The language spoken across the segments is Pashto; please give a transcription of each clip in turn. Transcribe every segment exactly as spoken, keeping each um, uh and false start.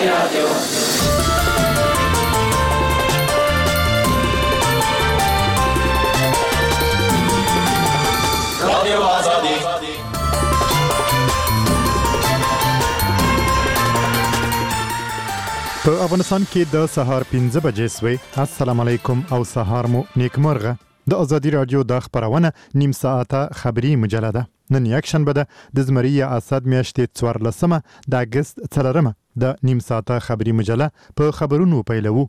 رادیو رادیو آزادی په افغانستان کې د سهار پنځه بجې سوې. السلام علیکم او سهار مو نیکمرغه. د ازادي رادیو د خبرونه نیم ساعته خبری مجله ده. نن یک شنبه ده د زمری اسد میاشتې څوارلسمه د اگست څلورمه د نیم ساعته خبری مجله په خبرونو پیلوو.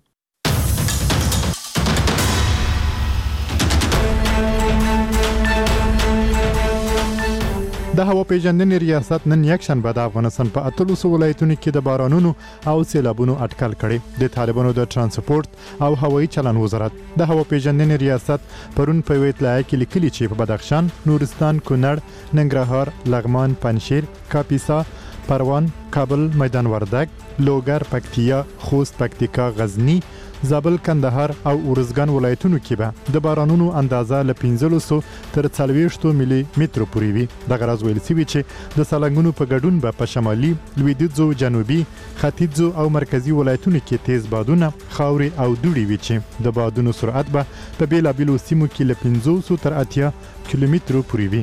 د هوا پیژندنې ریاست نن یک شنبه د افغانستان په اتلسو ولایتونو کې د بارانونو او سیلابونو اټکل کړي. د طالبانو د ترانسپورت او هوایي چلن وزارت د هوا پیژندنې ریاست پرون په یوه اطلاع کې لیکلي چې په بدخشان، نورستان، کونړ، ننګرهار، لغمان، پنجشیر، کاپیسا، پروان، کابل، میدان وردګ، لوګر، پکتیا، خوست، پکتیکا، غزنی، زابل، کندهار او ارزګان ولایتونو کې به د بارانونو اندازه له پنځلسو تر څلوېښتو ملي مترو پورې وي. دغه راز ویل شوي چې د سالنګونو په ګډون به په شمالي، لویدیځو، جنوبي، ختیځو او مرکزي ولایتونو کې تیز بادونه، خاورې او دوړې وي چې د بادونو سرعت به په بیلابیلو سیمو کې له پنځوسو تر اتیا کیلومترو پورې وي.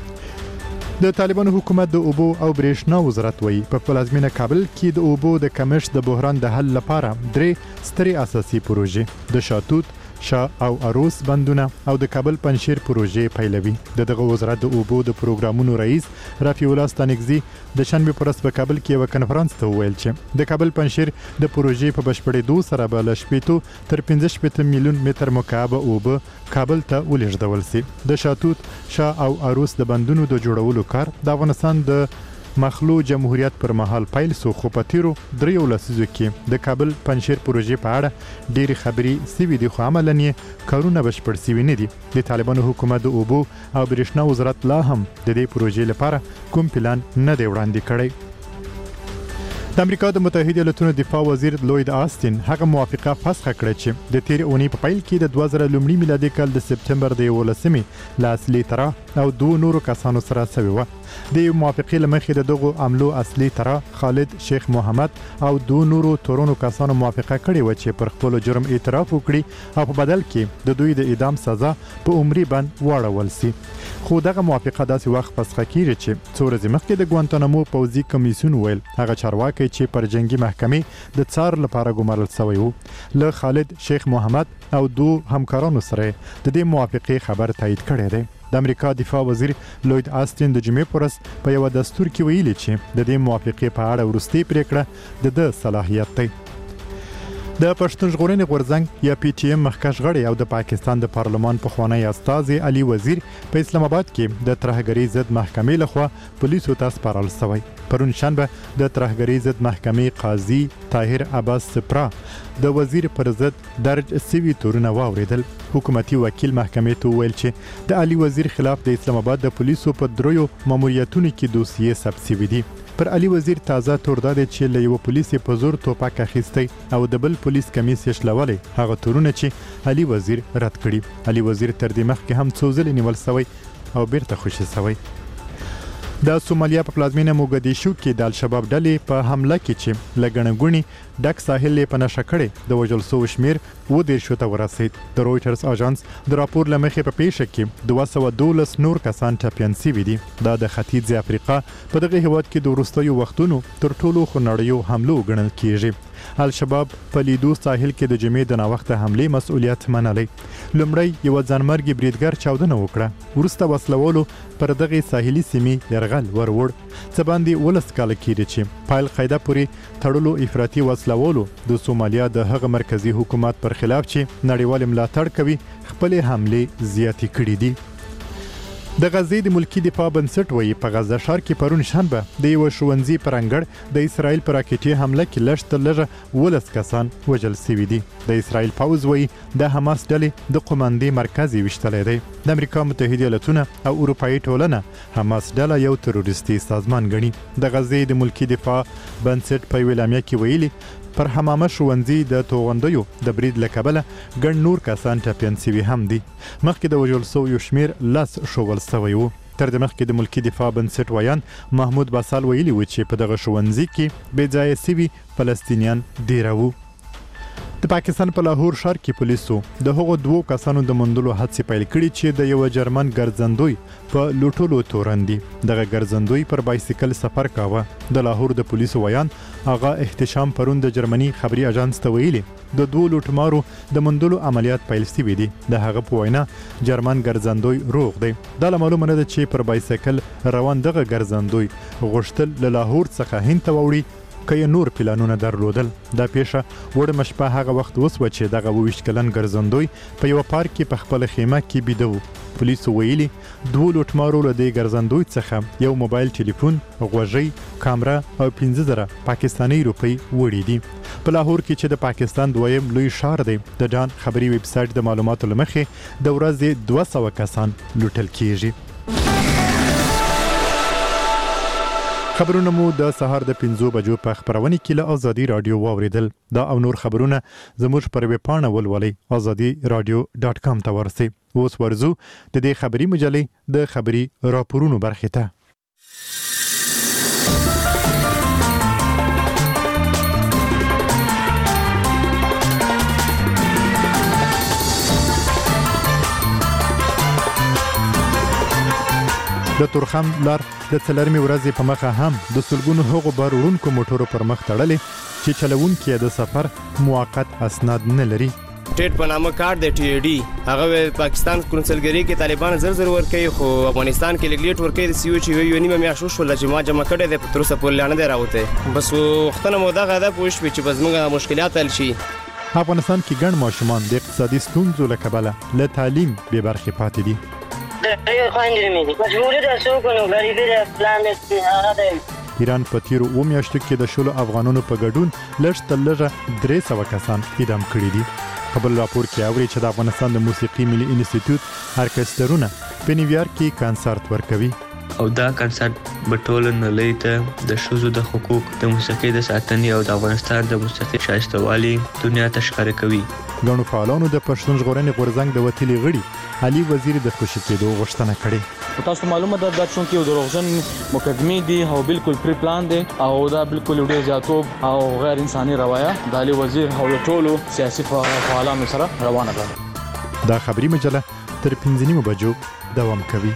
د طالبانو حکومت د اوبو او برېښنا وزارت وایي په پلازمینه کابل کې د اوبو د کمښت د بحران د حل لپاره درې سترې اساسي پروژې د شاتوت، شاه او اروس بندونه او د کابل پنجشیر پروژې پیلوي. د دغه وزارت د اوبو د پروګرامونو رئیس رفیع الله ستانکزي د شنبه پر ورځ په کابل کې یو کنفرانس ته وویل چې د کابل پنجشیر د پروژې په بشپړېدو سره به له شپېتو تر پنځه شپېته میلیون متر مکعب اوبه کابل ته ولېږدول شي. د شاتوت، شاه او اروس د بندونو د جوړولو کار د افغانستان د مخلو جمهوریت پر مهال پیل سو، خو په تیرو دریو لسیزو کې د کابل پنجشیر پروژې په اړه ډېرې خبرې سوي دي، خو عملاً یې کارونه بشپړ سوي نه دي. د طالبانو حکومت د اوبو او برېښنا وزارت لا هم د دې پروژې لپاره کوم پلان نه دی وړاندې کړی. د امریکا د متحده ایالاتونو دفاع وزیر لوید آستین هغه موافقه فسخ کړه چې د تیر اونۍ په پیل کې د دوه زره لومړي میلادي کال د سپتمبر د یولسمې له اصلي طرح او دوه نورو کسانو سره شوې وه. د موافقې له مخې د دغو عملو اصلي طرح خالد شیخ محمد او دوه نورو تورونو کسانو موافقه کړې و چې پر خپل جرم اعتراف وکړي او په بدل کې د دوی د اعدام سزا په عمري بند واړول شي. خو دغه موافقه داسې وخت فسخ کیږي چې څو ورځې مخکې د ګوانتانامو پوځي کمیسیون ویل هغه چارواکي چې پر جنگي محکمې د څار لپاره ګمارل شوی وو. له خالد شیخ محمد او دوه همکارانو سره د دې موافقې خبر تایید کړی دی. د امریکا دفاع وزیر لوید آستین د جمعې پر ورځ په یو دستور کې ویلي چې د دې موافقې په اړه وروستۍ پریکړه د ده صلاحیت دی. د پښتون ژغورنې غورځنګ یا پی ټی ایم مخکښ غړی او د پاکستان د پارلمان پخوانی استازی علي وزیر په اسلام آباد کې د ترهګرۍ ضد محکمې لخوا پولیسو ته سپارل شوی. پرون شنبه د ترهګرۍ ضد محکمې قاضي طاهر عباس سپرا د وزیر پر ضد درج سوي تورونه واوریدل. حکومتي وکیل محکمې ته ویل چې د علي وزیر خلاف د اسلام آباد د پولیسو په دریو ماموریتونو کې دوسیې ثبت شوي دي. پر علي وزیر تازه تور داده چې له یو پولیسي په زور توپک اخیستی او د بل پولیس کمیس یې شلولی، هغه تورونه چې علي وزیر رد کړي. علي وزیر تر دې مخکې هم څو ځلې نیول شوی او بیرته خوشي شوی. د سومالیا په پلازمینه موګدیشو کې د الشباب ډلې په حمله کې چې له ګڼه ګوڼې ډک ساحل یې په نښه کړی د وژل شوو شمېر اووه دېرشو ته ورسېد. د رویټرز اژانس د راپور له مخې په پیښه کې دوه سوه دولس نور کسان ټپیان شوي دي. دا د ختیځې افریقا په دغه هیواد کې د وروستیو وختونو تر ټولو خونړیو حملو ګڼل کیږي. الشباب په لیدو ساحل کې د جمعې د ناوخته حملې مسؤلیت منلی. لومړی یو ځانمرګي بریدګر چاودنه وکړه، وروسته وسلوالو پر دغه ساحلي سیمې یرغل وروړ. څه باندې ولس کاله کېږي چې په القاعده پورې تړلو افراطي وسلوالو د سومالیا د هغه مرکزي حکومت پر خلاف چې نړیوال ملاتړ کوي خپلې حملې زیاتې کړي دي. د غزې د ملکی دفاع بنسټ وایي په غزه ښار کې پرون شنبه د یو ښوونځي پر انګړ د اسرائیل پر راکټي حمله کې لږ تر لږه ولس کسان وژل شوي دي. د اسرائیل پوځ وایي د حماس ډلې د قوماندې مرکز یې ویشتلی دی. د امریکا متحده ایالتونه او اروپایي ټولنه حماس ډله یو تروریستي سازمان ګڼي. د غزې د ملکی دفاع بنسټ په یوه اعلامیه کې ویلي پر حمامه ښوونځي د توغندیو د برید له کبله ګڼ نور کسان ټپیان شوي هم دي. مخکې د وژل شویو شمېر لس ښوول شوی و. تر دې مخکې د ملکی دفاع بنسټ ویان محمود باسال ویلي و چې په دغه ښوونځي کې بې ځایه سوي فلسطینیان ډېر وو. د پاکستان په لاهور ښار کې پولیسو د هغو دوو کسانو د موندلو هڅې پیل کړي چې د یو جرمن ګرځندوی په لوټولو تورن دي. دغه ګرځندوی پر بایسیکل سفر کاوه. د لاهور د پولیسو ویان هغه احتشام پرون د جرمني خبري اژانس ته ویلي د دوو لوټمارو د موندلو عملیات پیل شوي دي. د هغه په وینا جرمن ګرځندوی روغ دی. دا معلومه نه ده چې پر بایسیکل روان دغه ګرځندوی غوښتل له لاهور څخه هند ته وړي که نور پلانونه درلودل. دا پیښه وړه مشپه هغه وخت وسوه چې دغه ویشت کلن ګرځندوی په یو پارک کې په خپل خیمه کې بیده و. پولیسو ویلي دوه لوټمارو له دې ګرځندوی څخه یو موبایل ټلیفون، غوږۍ، کامرا او پنځه زره پاکستاني روپۍ وړي دي. په لاهور کې چې د پاکستان دویم لوی ښار دی، د ډان خبري ویب سایټ د معلوماتو له مخې د ورځې دوه سوه کسان لوټل کیږي. خبرونه مو د سهار د پنځو بجو په خبرونه کې له ازادي رادیو واوریدل. دا او نور خبرونه زموږ پر ویب پاڼه ولولئ ازادي رادیو ډاټ کام ته ورسئ. اوس ورزو د دې خبري مجلې د خبري راپورونو برخې ته. د تورخم لار د څلرمې ورځې په مخه هم د سلګونو هغو بار وړونکو موټرو پر مخ تړلې چې چلوونکي د سفر موقت اسناد نه لري. ټیټ په نامه کارت د ټي ډي هغه پاکستان کونسلګری کې طالبان زر زر ورکوي، خو افغانستان کې لګلیټ ورکوي د سیو چې یو نیمه میاشت شو چې ما جمع کړی د تر اوسه پورې نه دی راوته. بس وختونه مو دغه ده پوه شوي چې بس موږ مشکلات حل شي. افغانستان کې ګڼ ماشومان د اقتصادي ستونزو له کبله له تعلیم بې برخې پاتې دي. ایران په تیرو اوه میاشتو کې د شلو افغانانو په ګډون لږ تر لږه درې سوه کسان اعدام کړي دي. په بل راپور کې اوري چې د افغانستان د موسیقي ملي انسټیټیوټ ارکسترونه په نیویارک کې کنسرت ورکوي او دا کنسرت به ټول نړۍ ته د ښځو د حقوق، د موسیقي د ساتنې او د افغانستان د موسیقي شایستوالي دنیا ته ښکاره کوي. ګڼو فعالانو د پښتون ژغورنې غورځنګ د وتلي غړي علي وزیر د خوشی کېدو غوښتنه کړې. تاسو معلومه ده دا چې یو دروغجن مقدمه دي او بالکل پری پلان دي او دا بالکل ډیر زیاتوب او غیر انساني روایه د علي وزیر او ټولو سیاسي فعالانو سره روانه ده. دا خبري مجله تر پنځه نیمو بجو دوام کوي.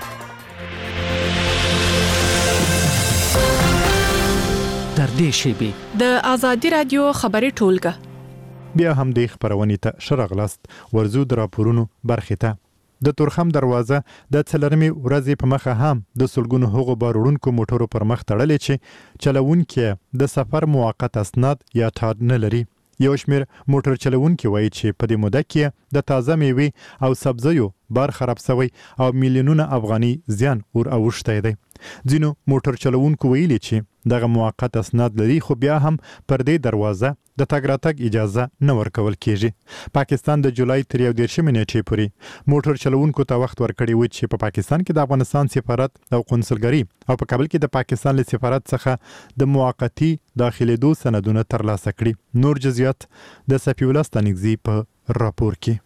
تر دې شیبې د ازادي رادیو خبري ټولګه بیا هم د خبرونې ته شرغلست ورزو د راپورونو برخې ته. د تورخم دروازه د څلرمې ورځې په مخه هم د سلګونو هغو بار وړونکو موټرو پر مخ تړلې چې چلوونکي د سفر موقت اسناد یا ټاډ نه لري. یو شمېر موټر چلوونکي وایي چې په دې موده کې د تازه میوې او سبزیو بار خراب شوی او میلیونونه افغاني زیان ور اوښتی دی. ځینو موټر چلوونکو ویلي چې دغه موقت اسناد لري، خو بیا هم پر دې دروازه د تګ راتګ اجازه نه ورکول کیږي. پاکستان د جولای تر یو دېرشمې نیټې پورې موټر چلوونکو ته وخت ورکړی و چې په پاکستان کې د افغانستان سفارت او قونسلګري او په کابل کې د پاکستان له سفارت څخه د موقتی داخلېدو سندونه ترلاسه کړي. نور جزئیات د صفي الله ستانکزي په راپور کې.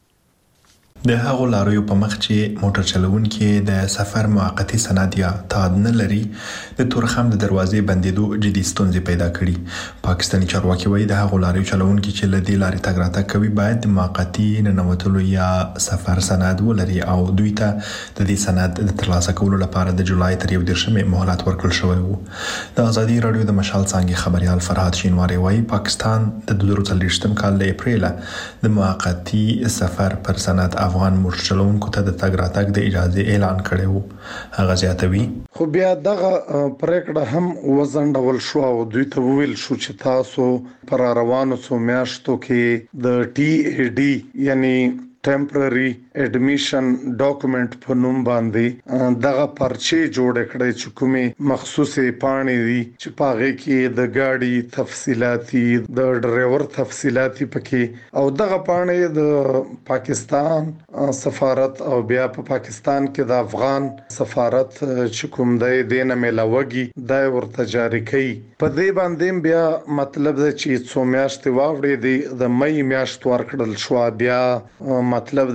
د هغو لاریو په مخ چې موټر چلوونکي د سفر موقتی سند یا تاد نه لري، د تورخم د دروازې بندیدو جدي ستونزې پیدا کړي. پاکستاني چارواکي وایي د هغو لاریو چلوونکي چې له دې لارې تګ راتګ کوي باید د موقتی ننوتلو یا سفر سند ولري او دوی ته د دې سند د ترلاسه کولو لپاره د جولای تر یو دېرشمې مهلت ورکړل شوی و. د ازادي رادیو د مشال څانګې خبريال فرهاد شینواری وایي پاکستان د دوه زره څلوېښتم کال له اپریل د موقتی سفر پر سند افغان موټر چلوونکو ته د تګ راتګ د اجازه اعلان کړی وو. هغه زیاتوي خو بیا دغه پریکړه هم وزنډول شو او دوی ته ویل شو چې تاسو پر روانو څو میاشتو کې د ټي ای ډي یعنی ټمپرري اډمیشن ډاکومېنټ په نوم باندې دغه پرچې جوړ کړي چې کومه مخصوصي پاڼې دي چې پاغه کې د ګاډي تفصيلاتي د ډرایور تفصيلاتي پکې او دغه پاڼې د پاکستان سفارت او بیا په پاکستان کې د افغان سفارت چې کوم دی دینه ملاوږي د ورته جاری کړي. په دې باندې بیا مطلب دی چې څو میاشتې واوړې دي د مې میاشت ورکړل شو. بیا مطلب دی چې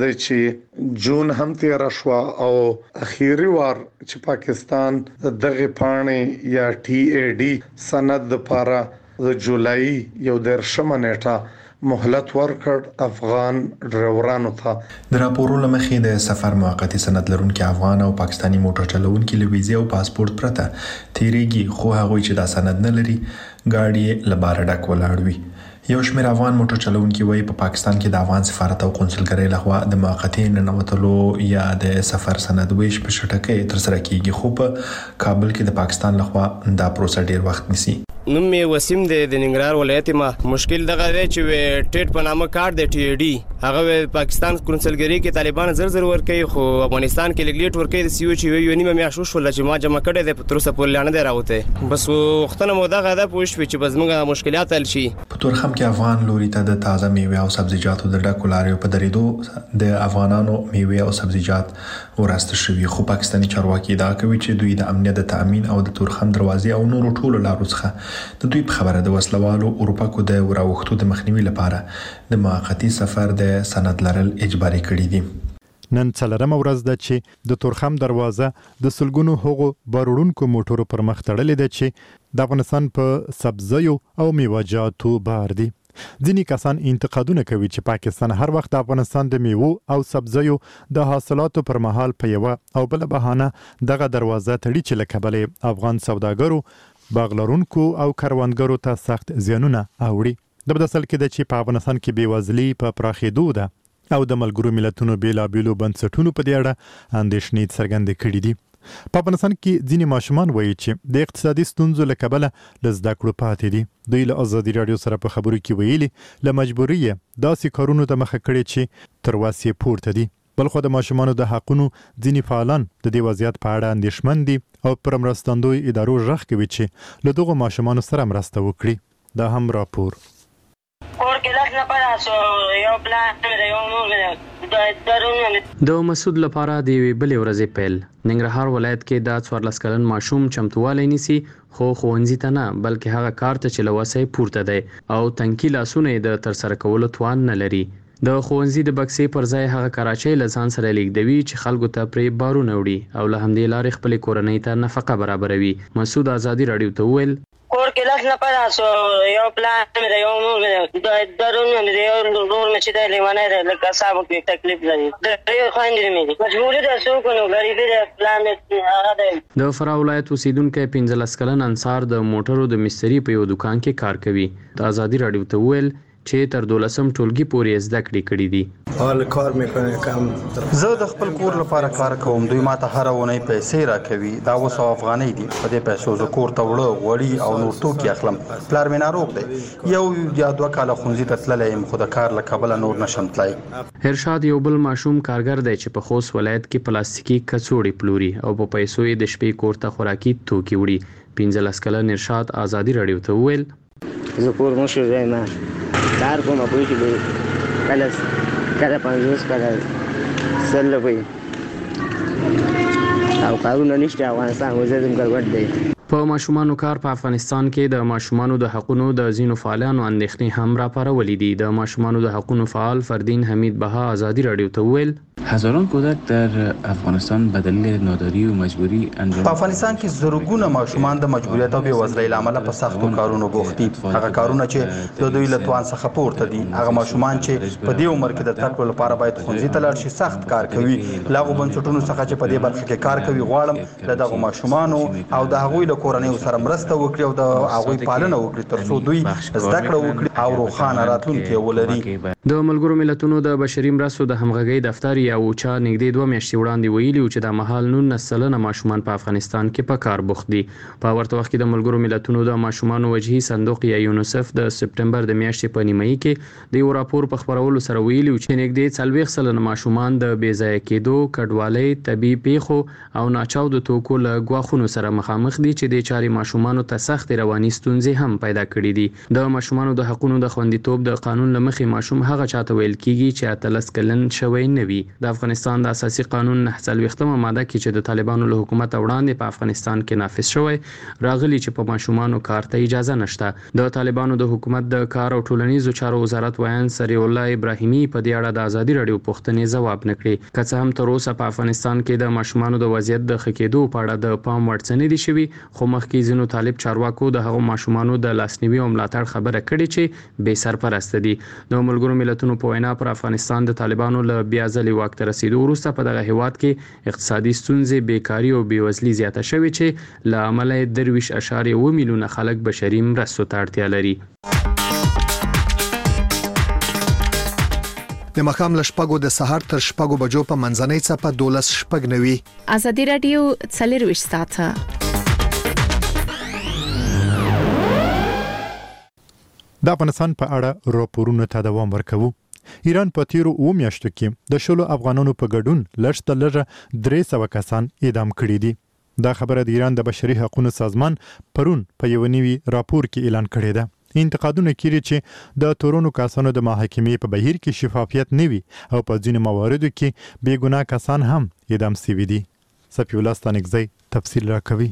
کې جون هم تیر شو او اخیری وار چې پاکستان دغه پاڼې یا ټي اي ډي سند لپاره د جولای یو درشمه نیټه مهلت ورکړ افغان ډرایورانو ته. د راپورو لمخې د سفر موقتی سند لرونکي افغان او پاکستانی موټر چلوونکي له ویزې او پاسپورت پرته تیریږي، خو هغه چې دا سند نه لري ګاډي لباره ډک ولاړ وي. یو شمېر افغان موټر چلوونکي وایي په پاکستان کې د افغان سفارت او قونسلګرۍ لخوا د موقتی ننوتلو یا د سفر سند ویش په شټکۍ تر سره کیږي، خو په کابل کې د پاکستان لخوا دا پروسه ډیر وخت نیسي. نوم مې وسیم دی د ننګرهار ولایت ما. مشکل دغه دی چې ټیټ په نامه کارت د ټي ډي هغه پاکستان قونسلګرۍ کې طالبان زر زر ورکوي، خو افغانستان کې لګلیټ ورکوي د سیو چې یو نیمه میاشت وشول چې ما جمع کړی دی په تر اوسه پورې نه دی راوته. بس وختونه مو دغه ده پوه شوې چې بس موږ مشکلات حل شي. په تورخم کې افغان لوري ته د تازه میوه او سبزیجاتو د ډکو لاریو په درېدو د افغانانو میوه او سبزیجات ورسته شوي، خو پاکستاني چارواکي ادعا کوي چې دوی د امنیت د تامین او د تورخم دروازې او نورو ټولو لارو څخه د دوی په خبره د وسلوالو اروپا د وراوښتو د مخنیوي لپاره د موقتی سفر د سند لرل اجباري کړی دي. نن څلورمه ورځ ده چې د تورخم دروازه د سلګونو هغو باروړونکو موټرو پر مخ تړلې ده چې د افغانستان په سبزیو او میوه‌جاتو بار دي. ځینې کسان انتقادونه کوي چې پاکستان هر وخت د افغانستان د میوو او سبزیو د حاصلاتو پر مهال په یوه او بل بهانه دغه دروازه تړي چې له کبله افغان سوداګرو، باغلرونکو او کروندګرو ته سخت زیانونه اوړي. د بدسل کې د چې په افغانستان کې بیوزلي په پراخېدو ده او د ملګرو ملتونو بیلابیلو بنسټونو په دې اړه اندېښنې څرګندې کړې دي. په افغانستان کې ځینې ماشومان وایي چې د اقتصادي ستونزو له کبله له زده کړو پاتې دي. دوی له ازادي راډیو سره په خبرو کې ویلي له مجبوري داسې کارونو ته مخه کړې چې تر وسې پورته دي. بلخو د ماشومانو د حقونو ځینې فعالان د دې وضعیت په اړه اندېښمن دي او پر مرستندوی ادارو غږ کوي چې له دغو ماشومانو سره مرسته وکړي. دا هم راپور. د مسعود لپاره د یوې بلې ورځې پیل. ننګرهار ولایت کې د څوارلس کلن ماشوم چمتووالی نیسي، خو ښوونځي ته نه بلکې هغه کار ته چې له وسې پورته دی او تنکي لاسونه یې د ترسره کولو توان نه لري. د ښوونځي د بکسې پر ځای هغه کراچۍ له ځان سره لیږدوي چې خلکو ته پرې بارونه وړي او له همدې لارې خپلې کورنۍ ته نفقه برابروي. مسعود ازادي راډیو ته وویل کور کې لاس نه پاره سو یو پلان مې د یو نور مې د درون مې د یو نور مې چې د لیوانه د لکه صاحب کې تکلیف لري د یو خويندې مې مجبور ده سو کو نو غریبي د پلان هغه ده. د فراه ولایت اوسیدونکو پنځلس کلن انصار د موټرو د مستری په یو دکان کې کار کوي. د ازادي راډیو ته وویل چې تر دولسم ټولګي پورې زده کړې کړې دي. حال کار مې کوم، زه د خپل کور لپاره کار کوم. دوی ماته هر ونې پیسې راکوي، دا وسو افغانۍ دي. په دې پیسو زه کور ته وړه غوړي او نور توکي اخلم. پلار مې ناروغ دی، یو یا دوه کاله ښوونځي ته تللی یم، خو د کار له کبله نور نشم تللی. ارشاد یو بل ماشوم کارګر دی چې په خوست ولایت کې پلاستیکي کڅوړې پلوري او په پیسو یې د شپې کور ته خوراکي توکي وړي. پنځلس کلن ارشاد ازادي راډیو ته وویل زه کور مشر یم، کار کوم په کې کله کله پنځوس کله سل وي او کارونه نشته. افغانستان وزیدم ګډوډ دی. په ماشومانو کار په افغانستان کې د ماشومانو د حقوقو د ځینو فعالانو اندېښنې هم راپارولې دي. د ماشومانو د حقوقو فعال فردین حمید بها ازادي راډیو ته وویل هزاران کودک در افغانستان به دلیل ناداری و مجبوری انجام په افغانستان کې زرګونه ماشومان د مجبوریت او بېوزلۍ له امله په سختو کارونو بوخت دي. هغه کارونه چې د دوی له توان څخه پورته دي. هغه ماشومان چې په دې عمر کې د زده کړو لپاره باید ښوونځي ته لاړ شي سخت کار کوي. له هغو بنسټونو څخه چې په دې برخه کې کار کوي غواړم له دغو ماشومانو او د هغوی له کورنیو سره مرسته وکړي او د هغوی پالنه وکړي تر څو دوی زده کړه وکړي او روښانه راتلونکی ولري. د ملګرو ملتونو د بشري مرستو د همغږۍ دفتر یا اوچا نږدې دوه میاشتې وړاندې ویلي چې د مهال نولس سلنه ماشومان په افغانستان کې په کار بوخت دي. په ورته وخت کې د ملګرو ملتونو د ماشومانو وجهي صندوق یا یونیسف د سپټمبر د میاشتې په نیمایي کې د یو راپور په خپرولو سره ویلي چې نږدې څلوېښت سلنه ماشومان د بې ځایه کېدو، کډوالۍ، طبي پیښو او ناچاودو توکو له ګواښونو سره مخامخ دي چې د چارې ماشومانو ته سخت رواني ستونزې هم پیدا کړي دي. د ماشومانو د حقوقو د خوندیتوب د قانون له مخې ماشوم هغه چاته ویل کیږي چې اتلس کلن شوی نه وي. د افغانستان د اساسي قانون نه څلوېښتمه ماده کې چې د طالبانو له حکومت وړاندې په افغانستان کې نافذ شوی راغلی چې په ماشومانو کار ته اجازه نشته. د طالبانو د حکومت د کار او ټولنیزو چارو وزارت ویان سریع الله ابراهیمي په دې اړه د ازادي رادیو پوښتنې ځواب نکړي. که څه هم تر اوسه په افغانستان کې د ماشومانو د وضعیت د ښه کېدو په اړه د پام وړ څه نه دي شوي، خو مخکې ځینو طالب چارواکو د هغو ماشومانو د لاسنیوي او ملاتړ خبره کړې چې بې سرپرسته دي. د ملګرو ملتونو په وینا پر افغانستان د طالبانو له بیا ځلې واک ته رسیدو وروسته په دغه هیواد کې اقتصادي ستونزې، بیکاري او بېوزلي زیاته شوې چې له امله یې درویشت اعشاریه اووه میلیونه خلک بشري مرستو ته اړتیا لري. د مخام له شپږو د سهار تر شپږو بجو په منځنۍ څپه دولس شپږ نوي. ازادي رادیو څلرویشت ساعته. د افغانستان په اړه راپورونو ته دوام ورکوو. ایران په تیرو اوه میاشتو کې د شلو افغانانو په ګډون لږ تر لږه درې سوه کسان اعدام کړي دي. دا خبره د ایران د بشري حقوقو سازمان پرون په یو نوي راپور کې اعلان کړی ده. انتقادونه کړي چې د تورونو کسانو د محاکمې په بهیر کې شفافیت نه وي او په ځینو مواردو کې بې ګناه کسان هم اعدام شوي دي. صفي الله ستانکزی تفصیل راکوي.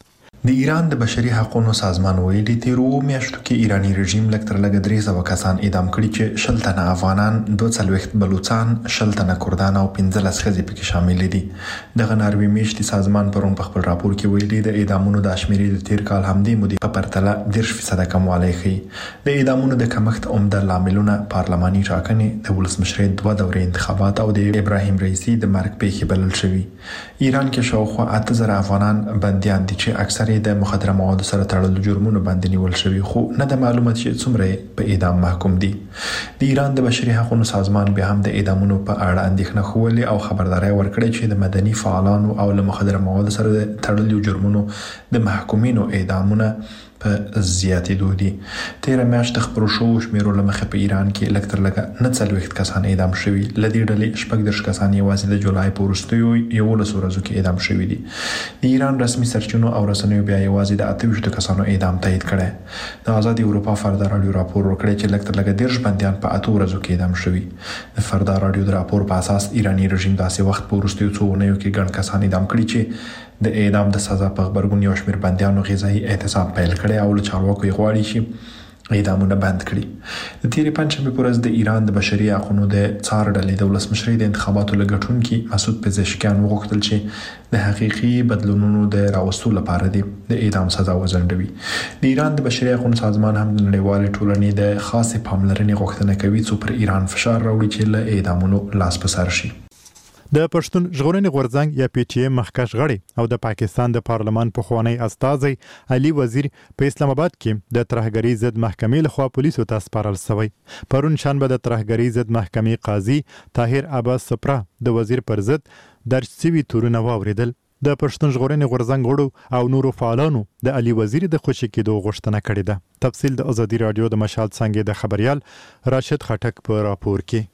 د ایران د بشري حقوقو سازمان ویلي تیرو میاشتو کې ایرانی رژیم لږ تر لږه درې سوه کسان اعدام کړي چې شل تنه افغانان، دوه څلوېښت بلوچان، شل تنه کردان او پنځلس ښځې پکې شامل دي. دغه ناروې میاشتې سازمان پرون په خپل راپور کې ویلي د اعدامونو د شمیرې د تیر کال همدې مودې په پرتله دېرش فیصده کموالی ښیي. د اعدامونو د کمښت عمده لاملونه پارلماني ټاکنې، د ولسمشرۍ دوه دورې انتخابات او د ابراهیم رئیسي د مرګ پیښې بلل شوي. ایران کې شاوخوا اته زره افغانان بندیان دي چې اکثر د مخدره موادو سره تړلو جرمونو باندې نیول شوي، خو نه د معلومات چې څومره په اعدام محکوم دي. د ایران د بشري حقوقو سازمان بیا هم د اعدامونو په اړه اندېښنه ښودلې او خبرداري ورکړې چې د مدني فعالانو او له مخدره موادو سره تړلو جرمونو د محکومینو اعدامونه په زیاتېدو دي. تیره میاشت د خپرو شوو شمیرو له مخې په ایران کې لږ تر لږه نه څلوېښت کسان اعدام شوي. له دې ډلې شپږ دېرش کسان یوازې د جولای په وروستیو یولسو ورځو کې اعدام شوي دي. د ایران رسمي سرچینو او رسنیو بیا یوازې د اته ویشتو کسانو اعدام تایید کړی. د آزادي اروپا فردا راډیو راپور ورکړی چې لږ تر لږه دېرش بندیان په اته ورځو کې اعدام شوي. د فردا راډیو د راپور په اساس ایرانی رژیم داسې وخت په وروستیو څو اونیو کې ګڼ کسان اعدام کړي چې د اعدام د سزا په غبرګون یو شمېر بندیانو غذایي اعتصاب پیل کړی او له چارواکو یې غواړي چې اعدامونه بند کړي. د تیرې پنجشنبې په ورځ د ایران د بشري حقوقو د څار ډلې د ولسمشرۍ د انتخاباتو له ګټونکي مسعود پزشکیان وغوښتل چې د حقیقي بدلونونو د راوستلو لپاره د اعدام سزا وځنډوي. د ایران د بشري حقوقو سازمان هم د نړیوالې ټولنې د خاصې پاملرنې غوښتنه کوي څو پر ایران فشار راوړي چې له اعدامونو لاس په سر شي. د پښتون ژغورنې غورځنګ یا پی ټی ایم مخکښ غړی او د پاکستان د پارلمان پخوانی استازی علي وزیر په اسلام آباد کې د ترهګرۍ ضد محکمې لخوا پولیسو ته سپارل شوی. پرون شنبه د ترهګرۍ ضد محکمې قاضي طاهر عباس سپرا د وزیر پر ضد درج شوي تورونه واوریدل. د پښتون ژغورنې غورځنګ غړو او نورو فعالانو د علي وزیر د خوشي کېدو غوښتنه کړې ده. تفصیل د ازادي رادیو د مشال څنګه د خبريال راشد خټک په راپور کې.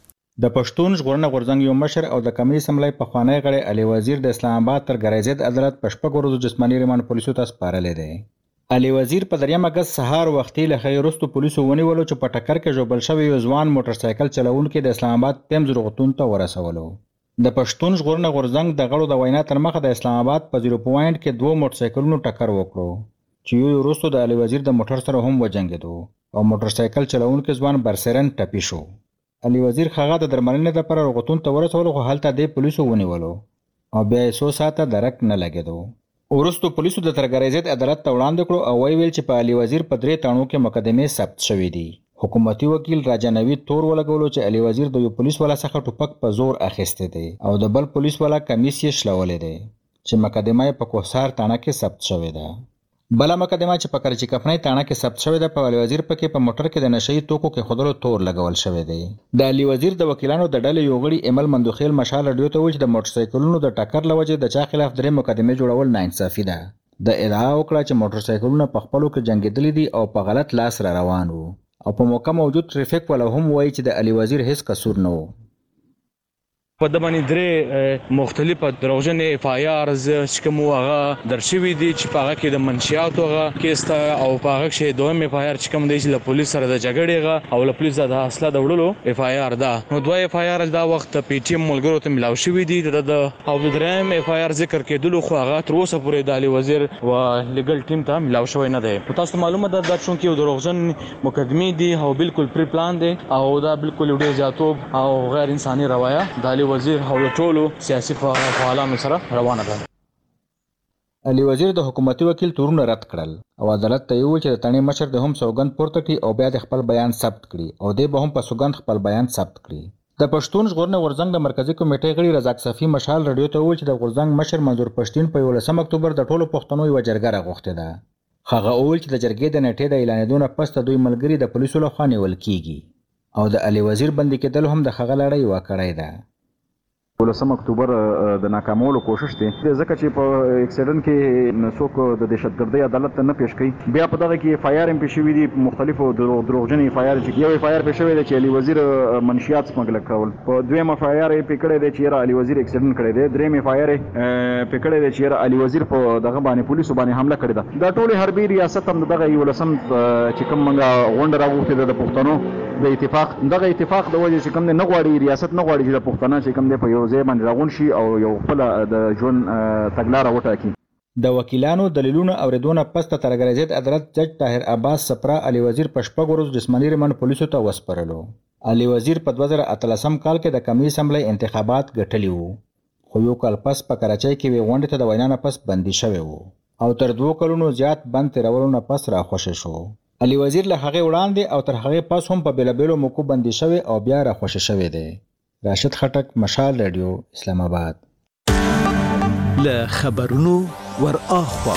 د پښتون ژغورنې غورځنګ یو مشر او د کمیټې سملای پخوانی غړی علي وزیر د اسلام آباد تر ګرایزید عدالت په شپږ ورځو جسماني ریماند پولیسو ته سپارلی دی. علي وزیر په دریم اګست سهار وختي له خیر وروسته پولیسو ونیولو چې په ټکر کې ژوبل شوی یو ځوان موټر سایکل چلوونکی د اسلام آباد پیمز روغتون ته ورسولو. د پښتون ژغورنې غورځنګ د غړو د وینا تر مخه د اسلام آباد په زیرو پوینټ کې دوه موټر سایکلونو ټکر وکړو چې یو وروسته د علي وزیر د موټر سره هم وجنګېدو او موټر سایکل چلوونکی ځوان برسرن ټپي شو. علي وزیر خغه د درملنې لپاره روغتون ته ورسولو خو هلته د پولیسو ونیولو او بیا یې څو ساعته درک نه لګېدو. وروسته پولیسو د ترګریزید عدالت ته وړاندې کړو او ویل چې په علي وزیر په درې تاڼو کې مقدمې ثبت شوې دي. حکومتي وکیل راجا نوید تور ولګولو چې علي وزیر د یو پولیس والا څخه ټوپک په زور اخیستی دی او د بل پولیس والا کمیس یې شلولی دی چې مقدمه یې په کوهسار تاڼه کې ثبت شوې ده. بله مقدمه چې په کرچی کفنۍ تاڼه کې ثبت شوې ده په علي وزیر پکې په موټر کې د نشهیي توکو کې خودلو تور لګول شوی دی. د علي وزیر د وکیلانو د ډلې یو غړي ایمل مندوخیل مشال رادیو ته وویل چې د موټر سایکلونو د ټکر له وجې د چا خلاف درې مقدمې جوړول ناانصافي ده. د ادعا وکړه چې موټر سایکلونه په خپلو کې جنګېدلي دي او په غلط لاس را روان وو او په موقع موجود ټریفیک والا هم وایي چې د علي وزیر هیڅ قصور نه و. په د باندې درې مختلفه دروغجنې اف آی آرز چې کوم هغه درشوي دي چې په هغه کې د منشیات هغه کیس ته او په هغه کې دویم اف آی آر چې کوم دی چې له پولیس سره د جګړې او له پولیس د اصله د وړلو اف آی آر دا نو دوه اف آی آر دا وخت پی ټی ایم ملګرو ته ملاو شوی دي د او د دریم اف آی آر ذکر کېدلو خو هغه تر اوسه پورې د علي وزیر او لیګل ټیم ته ملاو شوی نه دی. تاسو معلومه ده دا چون کې دروغجن مقدمې دي او بالکل پری پلان دي او دا بالکل ډیر زیاتوب او غیر انساني رویه د وزیر او ټولو سیاسي فعالانو سره روانه ده. علي وزیر د حکومتي وکیل تورونه رد کړل او عدالت ته یو چې د تڼۍ مشر د هم سوګند پورته کړي او بیا د خپل بیان ثبت کړي او د به هم په سوګند خپل بیان ثبت کړي. د پښتون ژغورنې غورځنګ د مرکزی کمیټې غړي رزاق صفي مشال رادیو ته وویل چې د غورځنګ مشر منظور پښتين په یولسم اکتوبر د ټولو پښتنو یو جرګه راغوښته ده. هغه وویل چې د جرګې د نیټې د اعلانېدو نه پس دوی ملګري د پولیسو لخوا نیول کیږي او د علي وزیر بندي کېدل هم د هغه لړۍ واقعي ده. ولسم اکتوبر د ناکامولو کوشش دی ځکه چې په اکسیډنټ کې څوک د دهشتګردۍ عدالت ته نه پیش کړي بیا په دغه کې اف آی آر هم پیښ شوي دي مختلفو دروغجن اف آی آر چې یو اف آی آر پیښ شوی دی چې علي وزیر منشیات سمګل کول په دویم اف آی آر یې پې کړی دی چې علي وزیر اکسیډنټ کړی دی دریم اف آی آر یې پې کړی دی چې علي وزیر په دغه باندې پولیسو باندې حمله کړې ده. دا ټولې حربي ریاست هم دغه یولسم چې کوم موږ غونډه راغوښتې ده د پښتنو د اتفاق دغه اتفاق د وجې چې کوم نه غواړي ریاست نه غواړي چې د پښتانه چې کوم دی په یو ځای باندې راغون شي او یو خپل د ژوند تګلاره وټاکي. د وکیلانو دلیلونه اوریدونه پس ته ترګریزید عدالت جج طاهر عباس سپرا علي وزیر په شپږ ورځو جسماني ریمانډ پولیسو ته وسپارلو. علي وزیر په دوه زره اتلسم کال کې د قومي اسمبلی انتخابات ګټلي وو خو یو کال پس په کراچۍ کې وی غونډې ته د وینا نه پس بندي شوی وو او تر دوه کلونو زیات بند تیرولو نه پس راخوشی شو. علي وزیر له هغه وړاندې او تر هغه پس هم په بیلابیلو موکو بندي شوی او بیا راخوشی شوی دی. راشد خټک، مشال رادیو، اسلام آباد. له خبرونو ور اخوا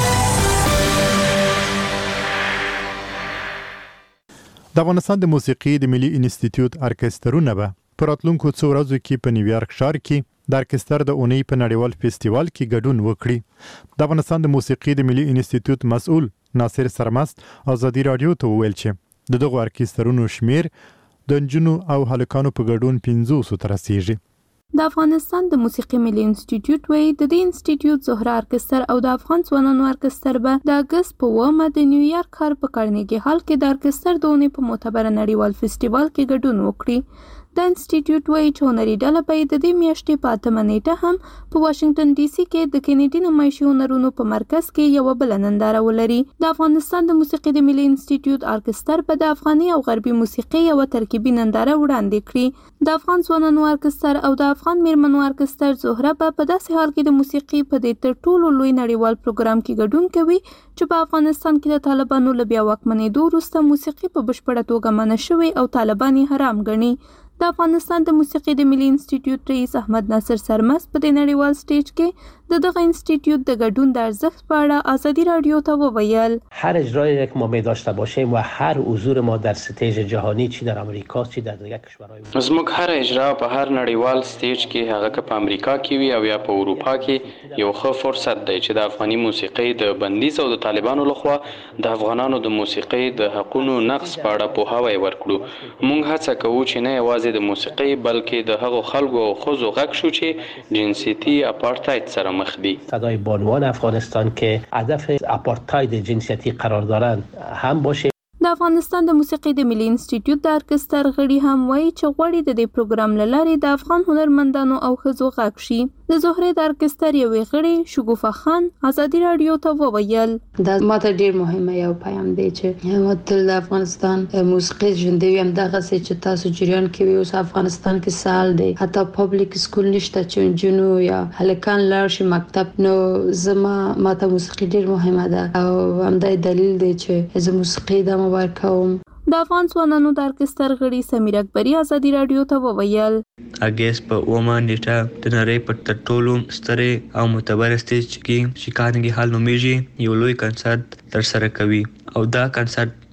د افغانستان د موسیقي د ملي انسټیټیوټ ارکسترونه به په راتلونکو څو ورځو کې په نیویارک ښار کې د ارکستر د اونۍ په نړیوال فیسټیوال کې ګډون وکړي. د افغانستان د موسیقي د ملي انسټیټیوټ مسؤل ناصر سرمست ازادي رادیو ته وویل چې د دغو ارکسترونو شمیر د نجونو او هلکانو په ګډون پنځوسو ته رسیږي. د افغانستان د موسیقي ملي انسټیټیوټ وایي د دې انسټیټیوټ زهره ارکستر او د افغان ځوانانو ارکستر به د اګست په اوومه د نیویارک ښار په کارنیګي هال کې د ارکستر د اونۍ په معتبره نړیوال فیسټیوال کې ګډون وکړي. د انسټیټیوټ وایي چې هنري ډله به د دې میاشتې په اتمه نیټه هم په واشنګټن ډي سي کې د کینیډي نمایشي هنرونو په مرکز کې یوه بله ننداره ولري. د افغانستان د موسیقي د ملي انسټیټیوټ ارکستر به د افغاني او غربي موسیقي یوه ترکیبي ننداره وړاندې کړي. د افغان ځوانانو ارکستر او د افغان میرمنو ارکستر زهره به په داسې حال کې د موسیقي په دې تر ټولو لوی نړیوال پروګرام کې ګډون کوي چې په افغانستان کې د طالبانو له بیا واکمنېدو وروسته موسیقي په بشپړه توګه منع شوې او طالبان یې حرام ګڼي. د افغانستان د موسیقي د ملي انسټیټیوټ رئیس احمد ناصر سرمست په دې نړیوال سټیج کې د دغه انسټیټیوٹ د ګډون د ارزښت په اړه ازادي رادیو ته وویل هر اجرایی که ما می داشته باشیم و هر حضور ما در ستیج جهانی چی در امریکا چی در دیگر کشورهای زموږ هر اجرا په هر نړیوال سټیج کې هغه که په امریکا کې وي او یا په اروپا کې یو ښه فرصت دی چې د افغاني موسیقۍ د بندیز او د طالبانو لخوا د افغانانو د موسیقۍ د حقونو نقض په اړه پوهاوی ورکړو. موږ هڅه کوو چې نه یوازې د موسیقۍ بلکې د هغو خلکو او ښځو غږ شو چې جنسیتي اپارتاید سره مخ دي. صدای بانوان افغانستان که هدف اپارتاید جنسیتی قرار دارند هم باشه. د افغانستان د موسیقي د ملي انسټیټیوټ د ارکستر غړي هم وایي چې غواړي د دې پروګرام له لارې د افغان هنرمندانو او ښځو غږ شي. د زهرې د ارکستر یوې غړي شګوفه خان ازادي رادیو ته وویل دا ماته ډیر مهمه یو پیغام دی چې ما تل د افغانستان موسیقي ژوندۍ وي. همدغه څه چې تاسو جریان کې وي اوس افغانستان کې سال دی حتی پبلیک سکول نشته چې نجونو یا هلکان لاړ شي مکتب. نو زما ماته موسیقي ډیر مهمه ده او همدا دلیل دی چې زه موسیقي د مبارکوم. د افغان ځوانانو د ارکستر غړي سمیر اکبري ازادي رادیو ته وویل اګست په اومه نیټه د نړۍ په تر ټولو سترې او معتبره سټیج کې چې کارنګي هال نومیږي یو لوی کنسرت ترسره کوي او دا کنسرت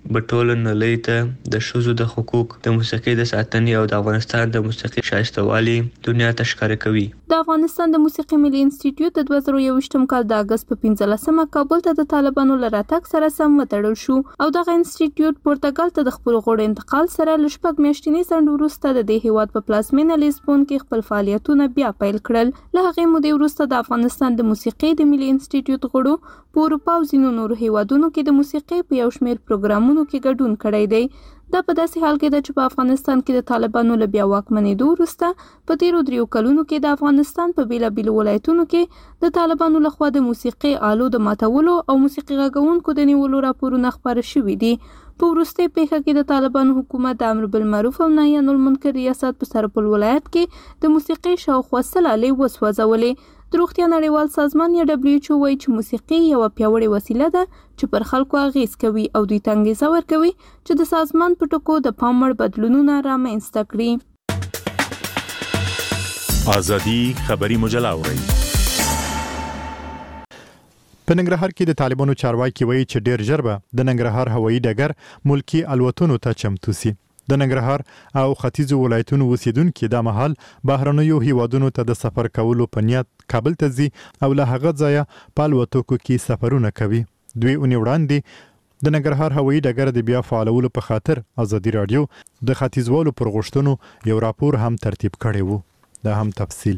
به ټوله نړۍ ته د ښځو د حقوق د موسیقۍ د ساتنې او د افغانستان د موسیقۍ ښایسته والي دنیا ته ښکاره کوي. د افغانستان د موسیقي ملي انسټیټیوټ د دوه زره یوویشتم کال د اګست په پنځلسمه کابل ته د طالبانو له راتګ سره سم وتړل شو او دغه انسټیټیوټ پرتګال ته د خپل غړو انتقال سره له شپږ میاشتني ځنډ وروسته د دې هیواد په پلازمینه لیسبون کې خپل فعالیتونه بیا پیل کړل. له هغې مودې وروسته د افغانستان د موسیقي د ملي انسټیټیوټ غړو په اروپا او ځینو نورو هیوادونو کې د موسیقي په یو شمېر پروګرامونو کې ګډون کړی دی. دا په داسې حال کې ده چې په افغانستان کې د طالبانو له بیا واکمنېدو وروسته په تیرو دریو کلونو کې د افغانستان په بیلابیلو ولایتونو کې د طالبانو لخوا د موسیقي آلو د ماتولو او موسیقي غږونکو د نیولو راپورونه خپاره شوي دي. په وروستۍ پیښه کې د طالبانو حکومت د امر بالمعروف او نهي عن المنکر ریاست په سرپل ولایت کې د موسیقي شاوخوا سل آلې وسوځولې. د روغتیا نړیوال سازمان یا دبلیو ایچ او وایي چې موسیقي یوه پیاوړې وسیله ده چې پر خلکو اغیز کوي او دوی ته انګیزه ورکوي چې د سازمان په ټکو د پام وړ بدلونونه رامنځته کړي. ازادي خبري مجله اورئ. په ننګرهار کې د طالبانو چارواکي وایي چې ډیر ژر به د ننګرهار هوایي ډګر ملکی الوتنو ته چمتو سي. د ننګرهار او ختیځو ولایتونو اوسیدونکو د مهال بهرنیو هیوادونو ته د سفر کولو په نیت کابل ته ځي او له هغه ځایه په الوتکو کې سفرونه کوي. دوی اونۍ وړاندې د ننګرهار هوایي ډګر د بیا فعالولو په خاطر ازادي رادیو د ختیځوالو پر غوښتنو یو راپور هم ترتیب کړی وو. دا هم تفصیل.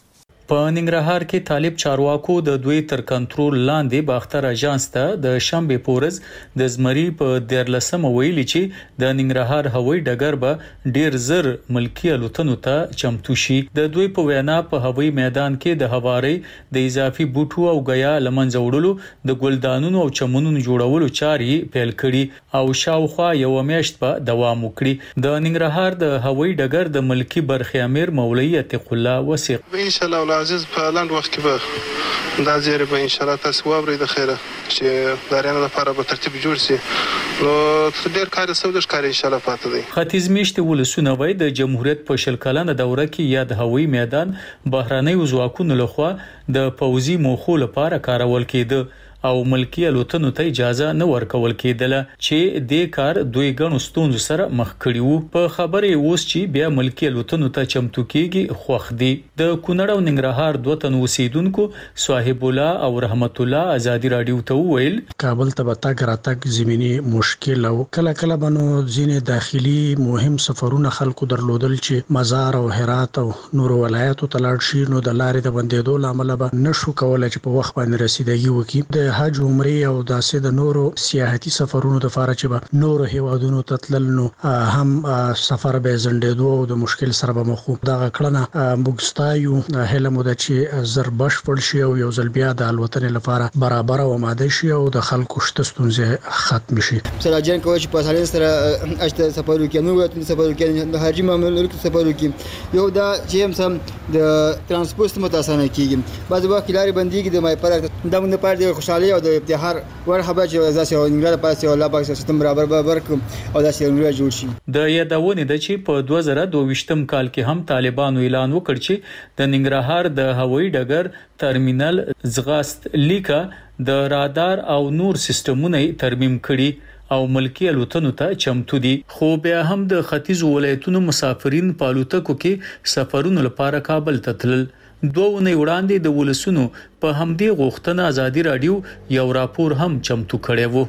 په ننګرهار کې طالب چارواکو د دوی تر کنټرول لاندې باختر اژانس ته د شنبه پورز د زمری په دیرلسمه ویلي چې د ننګرهار هوایي ډګر به ډیر زر ملکی الوتنو ته چمتو شي. د دوی په وینا په هوایي میدان کې د هواري د اضافي بوټو او غیا لمنځه وړلو د ګلدانونو او چمنونو جوړولو چارې پیل کړي او شاوخوا یو میاشت په دوام وکړي. د ننګرهار د هوایي ډګر د ملکی برخې امیر مولوی عتیق الله وثیق ان شاء الله عزیز په لاند وخت کې به دا زیری به ان شاء الله تاسو واورئ د خیره چې دارانه لپاره به ترتیب جوړ شي. نو ډیر کار سودش کار ان شاء الله پاتې دی. ختیځ میشت ولسونه وای د جمهوریت په شل کلنه دوره کې یا د هوایي میدان بهراني ځواکونو لخوا د پوځي موخو لپاره کارول کېده او ملکی الوتنو ته اجازه نه ورکول کېدله چې د کار دوی غنو ستونزو سره مخ کړي وو. په خبرې اوس چې بیا ملکی الوتنو ته چمتو کېږي خوښ دي. د کونړ او ننګرهار دوه تن اوسیدونکو صاحب الله او رحمت الله ازادي رادیو ته ویل کابل ته تک راتګ زمینی مشکل او کله کله بنو ځینې داخلي مهم سفرونه خلکو درلودل چې مزار او هرات او نور ولایتو ته لاړ شي نو د لارې د بندیدو لامل به نشو کولای چې په وخت باندې رسیدګي وکړي. د حج عمره او داسې د نورو سیاحتي سفرونو د فارغ چې نورو هیوادونو ته تلل نو هم سفر به زندېدو او د مشکل سره به مخ دا کړنه مګستایو هله مو د چې زر بشپړ شي او یو ځل بیا د الوتنې لپاره برابر او آماده شي او د خلکو شته ستونزې ختم شي. سراجان کوي چې په سالین سره اجته سفر وکړي نو وته سفر وکړي د حاجی معاملو کې سفر وکړي یو دا چې هم سم د ترانسپورت متاسانه کیږي بعض وخت لارې بنديږي د مای پر د موږ په اړه خوشاله او د ابتهار ور خبر چې ځاسي او انګلیسي پاسه او الله پاک سیستم برابر برابر او داسې انګلیسي جوړ شي. د یادونه ده چې په دوه زره دوه کال کې هم طالبانو اعلان وکړ چې د ننګرهار د هوایي ډګر ترمینل زغاست لیکه د رادار او نور سیستمونه ترمیم کړي او ملکی الوتنو ته چمتو دي. خو بیا هم د ختیځ ولایتونو مسافرین په الوتکو کې سفرونو لپاره کابل ته تلل. دوه اونۍ وړاندې د ولسونو په همدې غوښتنه ازادي رادیو یو راپور هم چمتو کړی وو.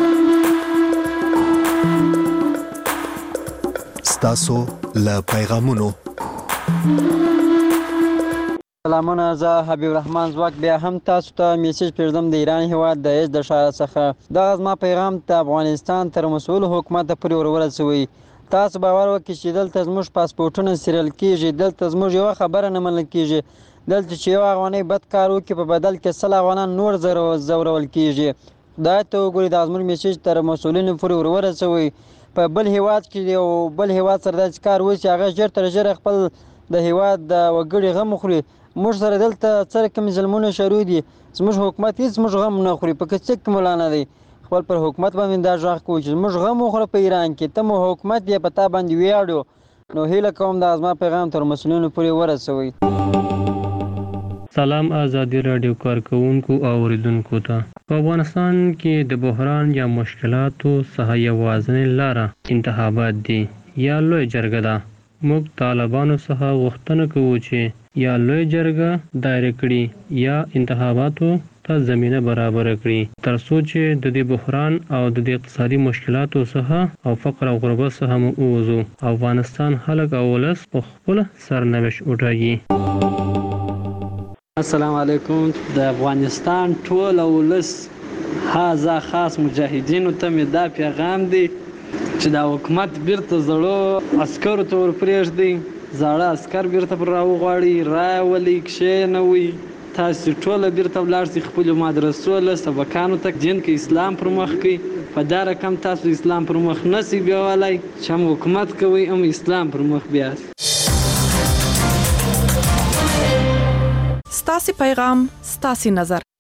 ستاسو له پیغامونو سلامونه زه حبیب الرحمن زواک بیا هم تاسو ته میسج پرېږدم د ایران هیواد د ایز د ښار څخه. دغه زما پیغام ته افغانستان تر مسؤل حکومت پورې ورورسوئ. تاسو باور وکړئ چې دلته زموږ پاسپورټونه سیریل کیږي دلته زموږ یو خبره نه منل کیږي دلته چې یو افغانۍ بد کار وکړي په بدل کې سل افغانان نور زورول کیږي. خدای ته وګورئ دا زموږ میسج تر مسؤلینو پورې ورورسوئ. په بل هیواد کې یو بل هیواد سره داسې کار وشي هغه ژر تر ژره خپل د هیواد د وګړي غم وخوري. موږ سره دلته څه کوم ظلمونه شروع دي زموږ حکومت هیڅ موږ غم نه خوري په کڅ کې مولانا دی خپل پر حکومت باندې دا ځخ کوي چې موږ غم وخوره په ایران کې ته مو حکومت یې پتا باندې ویاړو. نو هیله کوم دا زما پیغام تر مسؤلینو پورې ورسوي. سلام آزادی رادیو کارکونکو او اوریدونکو ته. په افغانستان کې د بحران یا مشکلاتو څخه یوازینۍ لاره انتخابات دي یا لوی جرګه ده. موږ طالبانو څخه غوښتنه کوو چې یا لوی جرګه دایره کړي یا انتخاباتو ته زمینه برابر کړي تر څو چې د دې بحران او د دې اقتصادي مشکلاتو څخه او فقر او غربت څخه مو ووځو. افغانستان خلک او ولس په خپل سرنوشت وټاکي. السلام علیکم. د افغانستان ټول ولس هاذا خاص مجاهدینو ته مې دا پیغام دی چې دا حکومت بیرته زړو عسکرو ته ورپرېږدي. زاړه عسکر بیرته پر راوغواړي، راولي، کښېنوي. تاسو ټول بیرته ولاړ شئ خپلو مدرسو له سبقانو ته دین کې اسلام پر مخ کړئ. په دا رقم تاسو اسلام پر مخ نشئ بیولی چې هم حکومت کوئ هم اسلام پر مخ بیاست. ستاسې پیغام ستاسې نظر.